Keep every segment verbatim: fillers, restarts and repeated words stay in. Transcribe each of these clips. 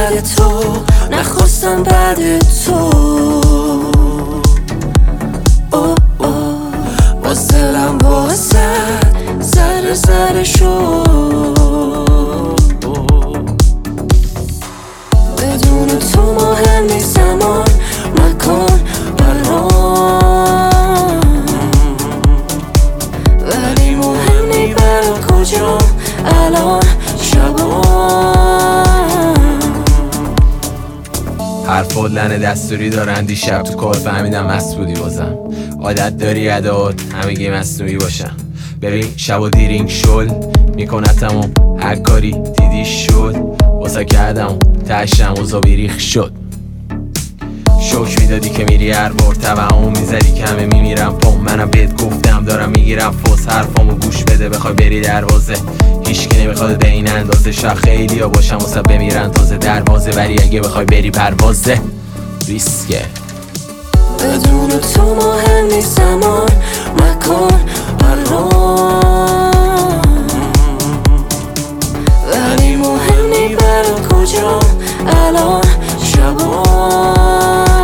بعد تو، نخواستم بعد تو. اوه اوه باز دلم واسد زره زره شد. بدون تو مهم نیست زمان مکان الان، ولی مهم نی برا کجام الان شبان. حرفات لنه دستوری دارن، دیشب تو کار فهمیدم مست بودی بازم. عادت داری ادات همگی مصنوعی باشن. ببین شب و دیرینگ شل میکنتمم هر کاری دیدی شد. واسه کردم تشم و زابیریخ شد. شوش میدادی که میری هر بار توهم میزدی که همه میمیرم پام. منم بهت گفتم دارم میگیرم فوز، حرفامو گوش بده بخوای بری دروازه. هیچکی نمیخواد به این اندازه، شاید خیلی ها باشم واسه بمیرن تازه دروازه. ولی اگه بخوای بری پروازه ریسکه. بدون تو مهم نیست زمان مکان الان، ولی مهم نی برا کجام الان شبان.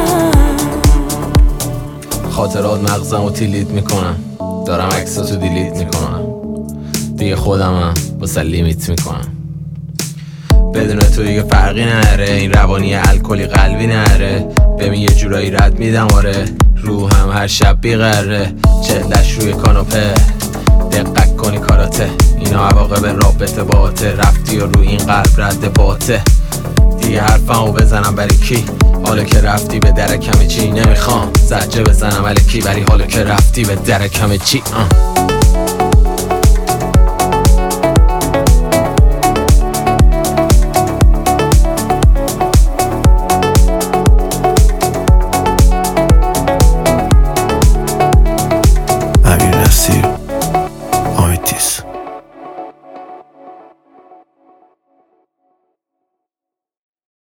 خاطرات مغزم رو تیلیت میکنم، دارم عکساتو دیلیت میکنم. دیگه خودمم واسه لیمیت میکنم. بدون تو دیگه فرقی نره، این روانی الکلی قلبی نره. ببین یه جورایی رد میدم آره، روحم هر شب بیقره. چهلش روی کاناپه دقت کنی کاراته، اینا عواقب رابطه باته. رفتی و روی این قلب رد باته. دیگه حرفمو بزنم برای کی؟ حالا که رفتی به درکم چی؟ نمیخوام زجه بزنم الکی، ولی حالا که رفتی به درکم چی؟ آه.